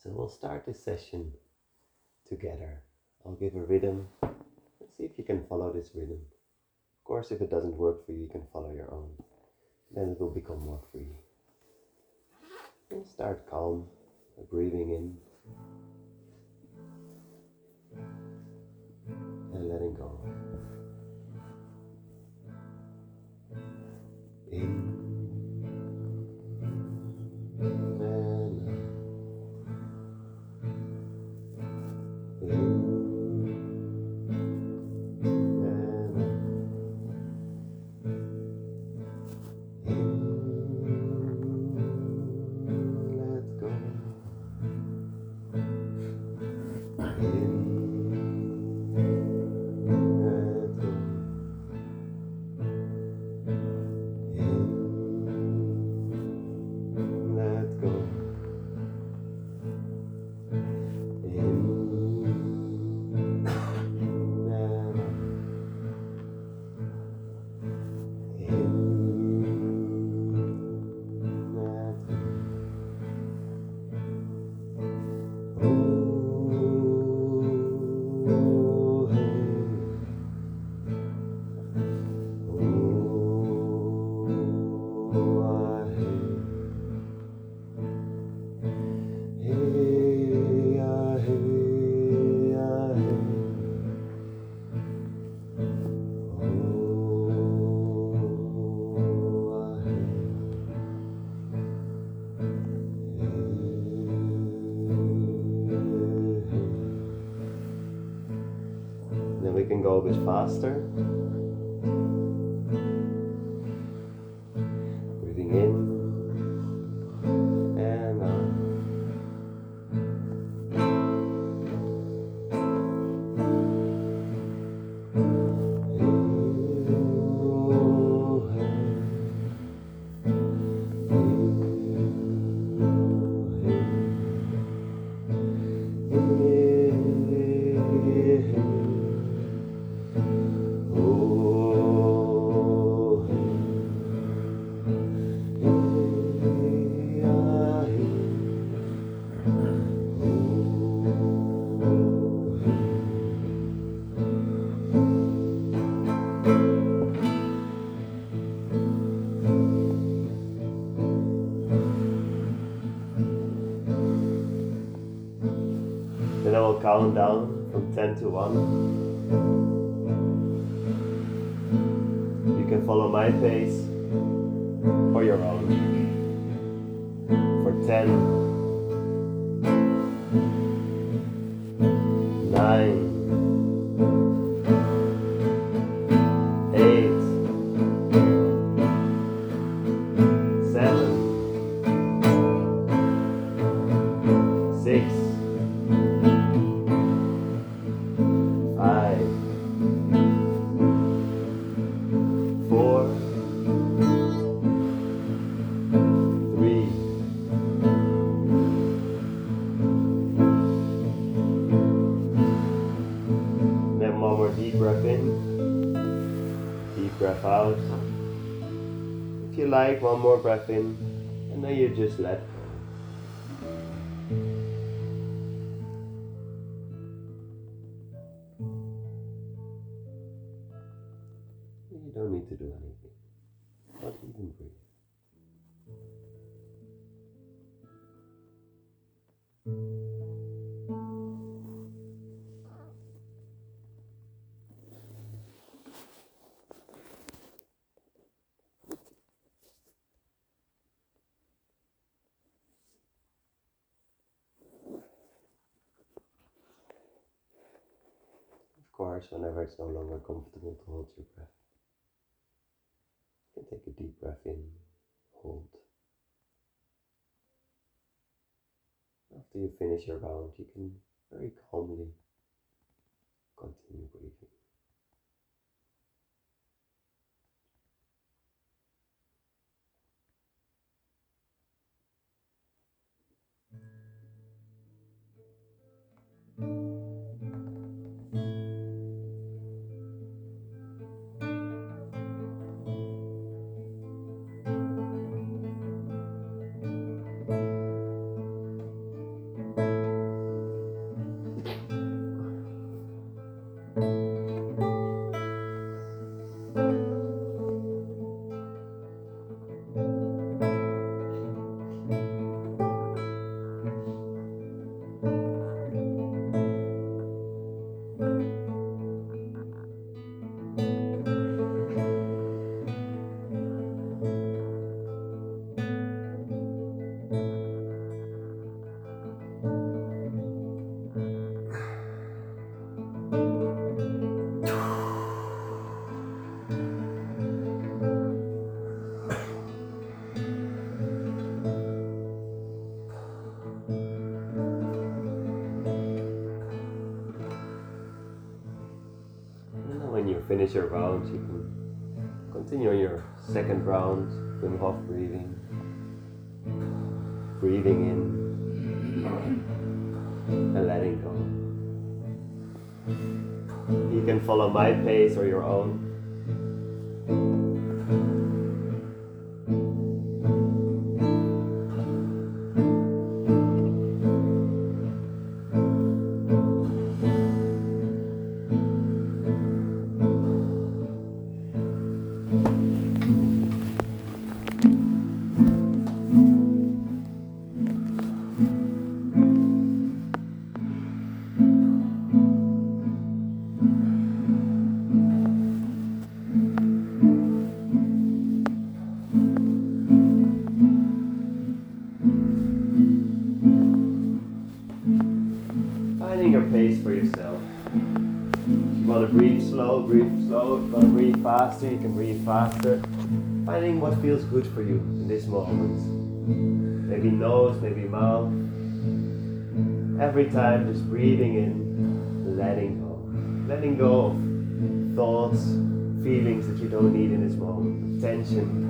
So we'll start this session together. I'll give a rhythm and see if you can follow this rhythm. Of course, if it doesn't work for you, you can follow your own. Then it will become more free. And start calm, breathing in and letting go. In and out. In and out. Let go. Let go. Let go. Then we can go a bit faster. Breathing in and out. Then I will count down from 10 to 1. You can follow my pace or your own. For 10, 9, 8, 7, 6, 5, 4, 3, 2. Then one more deep breath in, deep breath out. If you like, one more breath in, and then you just let go. You don't need to do anything, not even breathe. Of course, whenever it's no longer comfortable to hold your breath, you can take a deep breath in, hold. After you finish your round, you can very calmly continue breathing. finish your round, you can continue on your second round, Wim Hof breathing. Breathing in and letting go. You can follow my pace or your own. Finding your pace for yourself. If you want to breathe slow, breathe slow. If you want to breathe faster, you can breathe faster. Finding what feels good for you in this moment. Maybe nose, maybe mouth. Every time just breathing in, letting go. Letting go of thoughts, feelings that you don't need in this moment. Tension.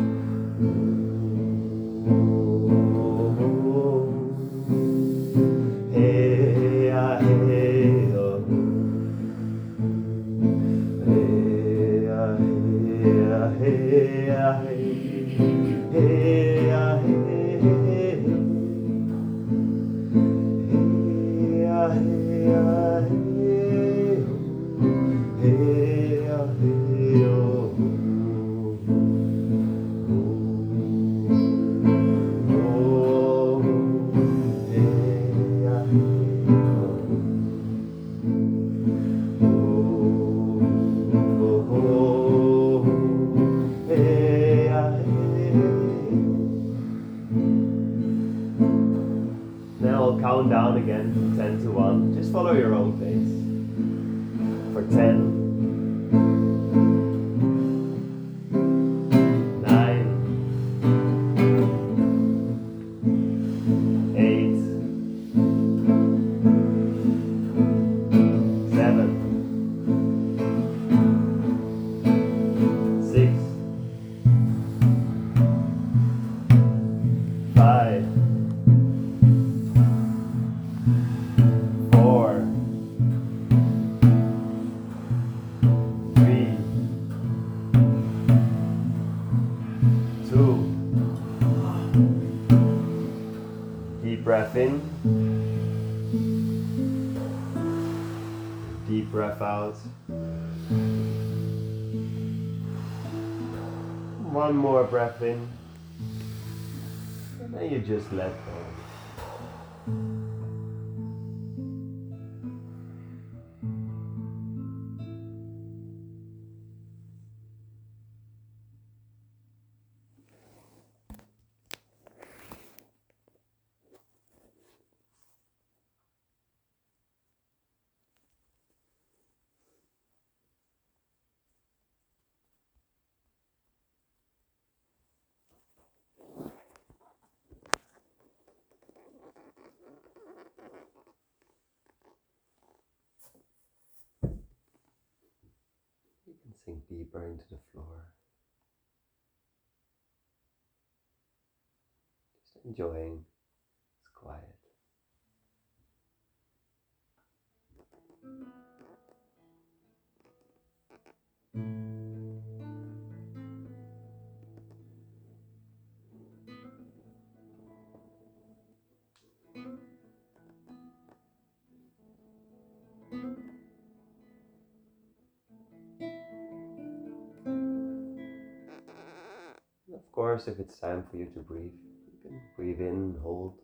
Count down again from 10 to 1. Just follow your own pace. For 10, 9, 8, 7, 6, 5, 4, 3, 2. Deep breath in. Deep breath out. One more breath in. And then you just let go. You can sink deeper into the floor. Just enjoying this quiet. Of course, if it's time for you to breathe, you can breathe in, hold.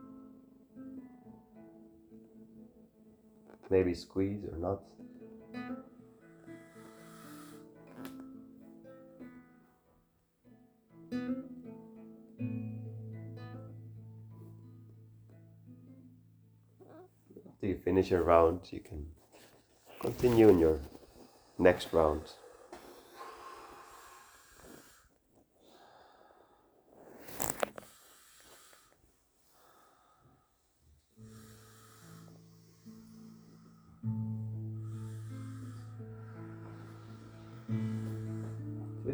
Maybe squeeze or not. After you finish your round, you can continue in your next round.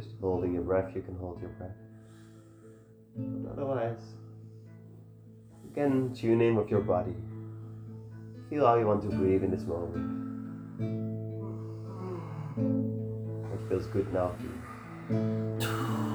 just holding your breath, you can hold your breath. But otherwise, you can tune in with your body. Feel how you want to breathe in this moment. What feels good now for you.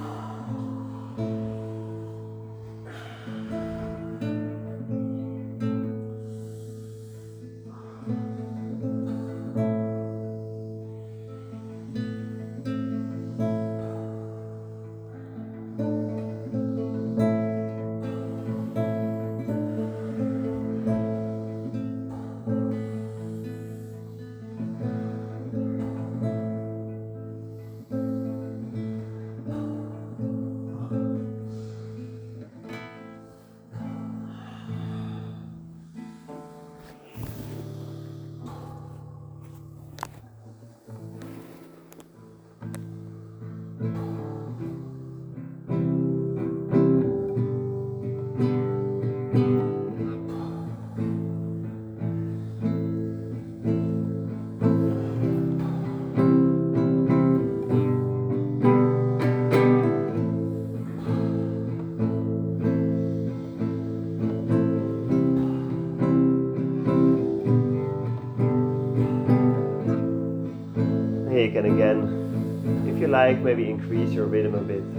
You can again, if you like, maybe increase your rhythm a bit.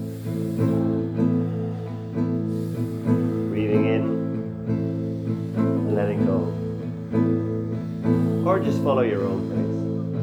Breathing in and letting go. Or just follow your own pace.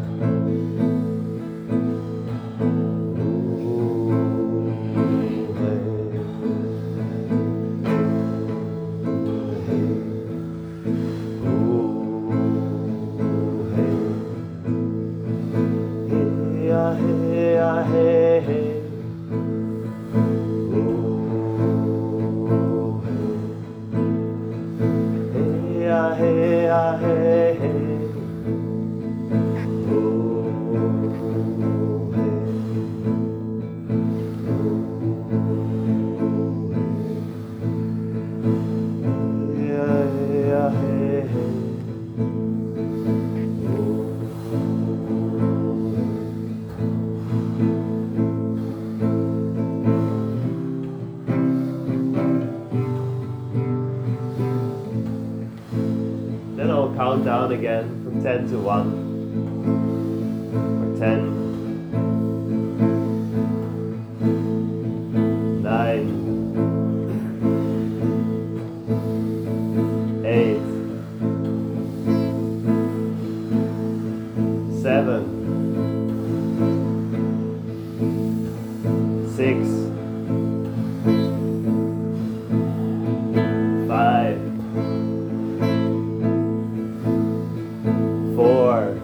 Then I'll count down again from 10 to 1, or 10, 9, 8, 7, 6, 5, 4,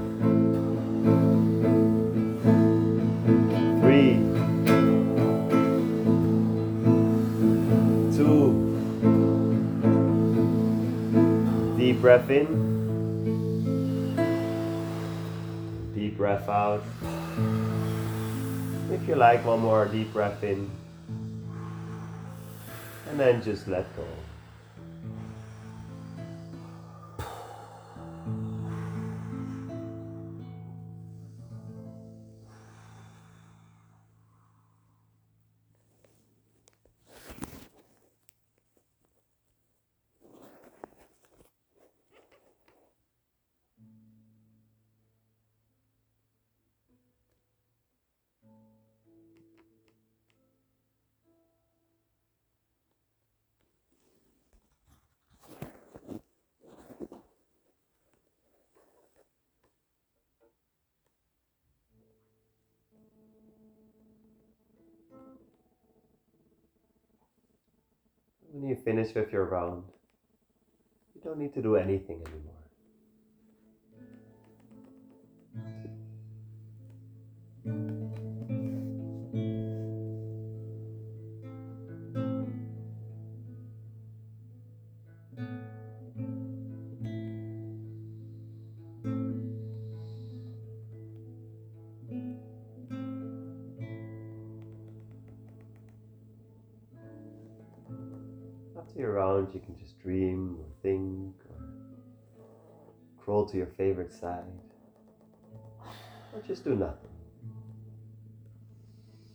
3, 2, deep breath in, deep breath out. If you like, one more deep breath in, and then just let go. When you finish with your round, you don't need to do anything anymore. After your round, you can just dream or think or crawl to your favorite side, or just do nothing.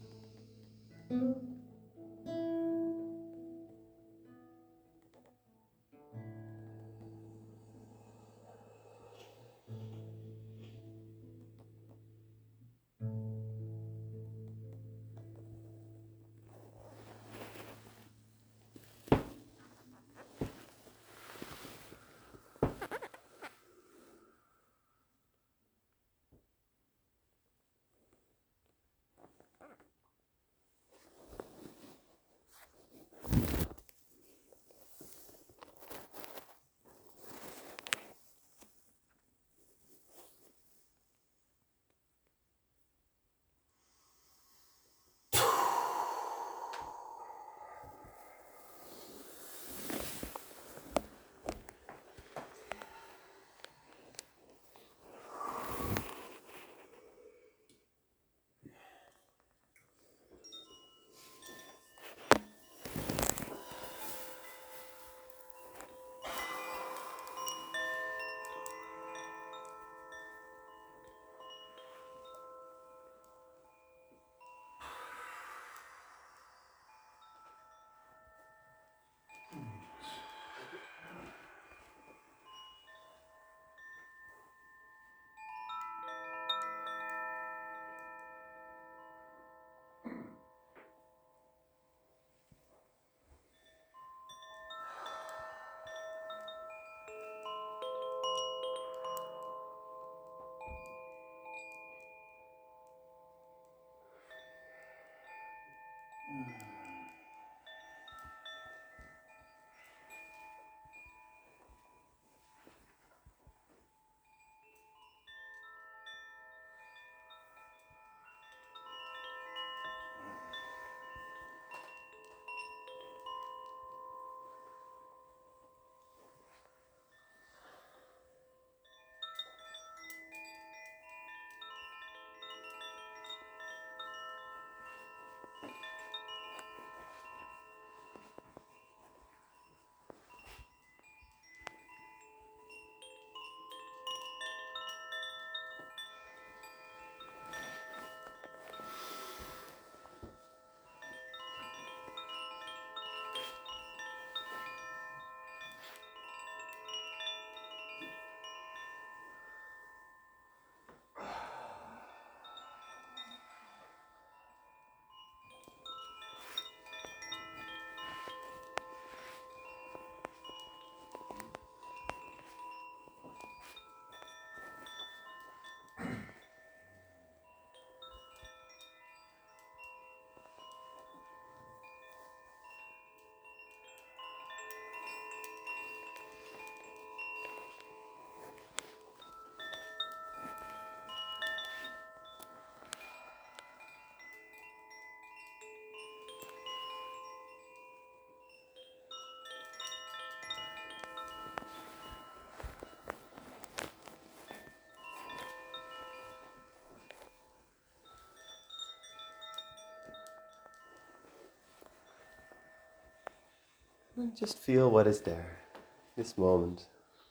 And just feel what is there, this moment.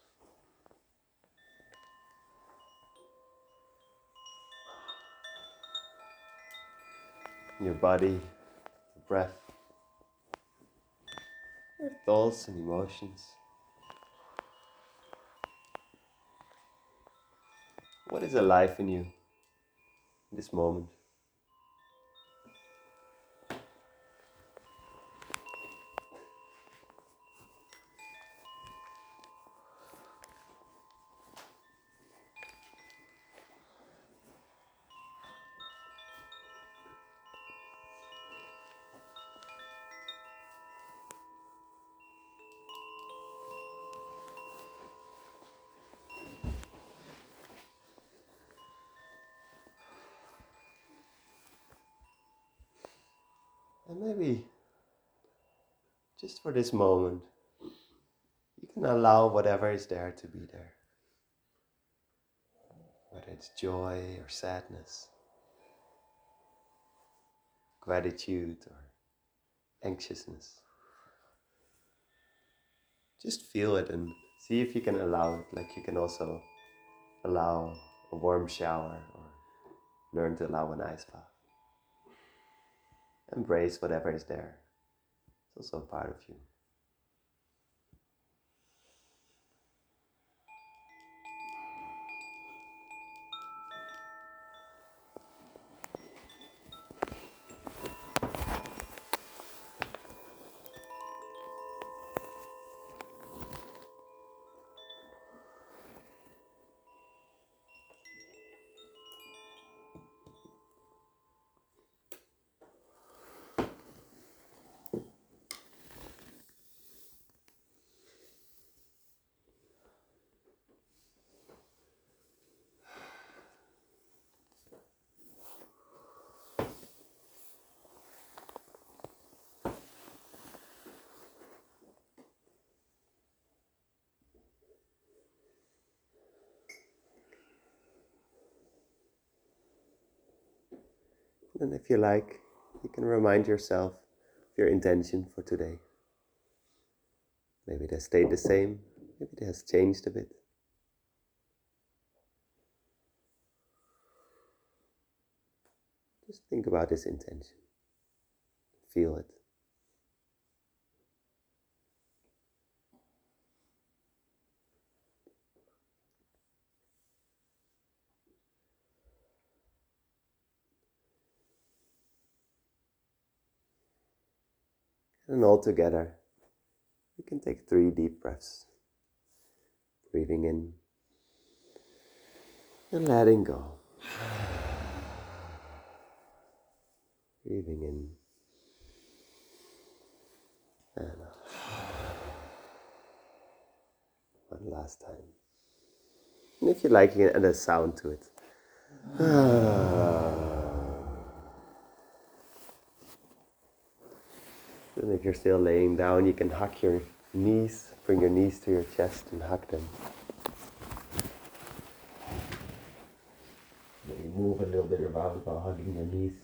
Your body, your breath, your thoughts and emotions. What is alive in you in this moment? And maybe just for this moment, you can allow whatever is there to be there. Whether it's joy or sadness, gratitude or anxiousness. Just feel it and see if you can allow it, like you can also allow a warm shower or learn to allow an ice bath. embrace whatever is there. It's also a part of you. And if you like, you can remind yourself of your intention for today. Maybe it has stayed the same, maybe it has changed a bit. Just think about this intention. Feel it. And all together, you can take 3 deep breaths. Breathing in and letting go. Breathing in and out. One last time. And if you like, you can add a sound to it. And if you're still laying down, you can hug your knees, bring your knees to your chest and hug them. Maybe move a little bit around while hugging your knees.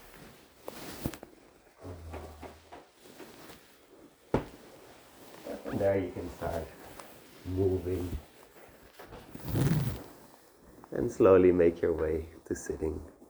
And there you can start moving and slowly make your way to sitting.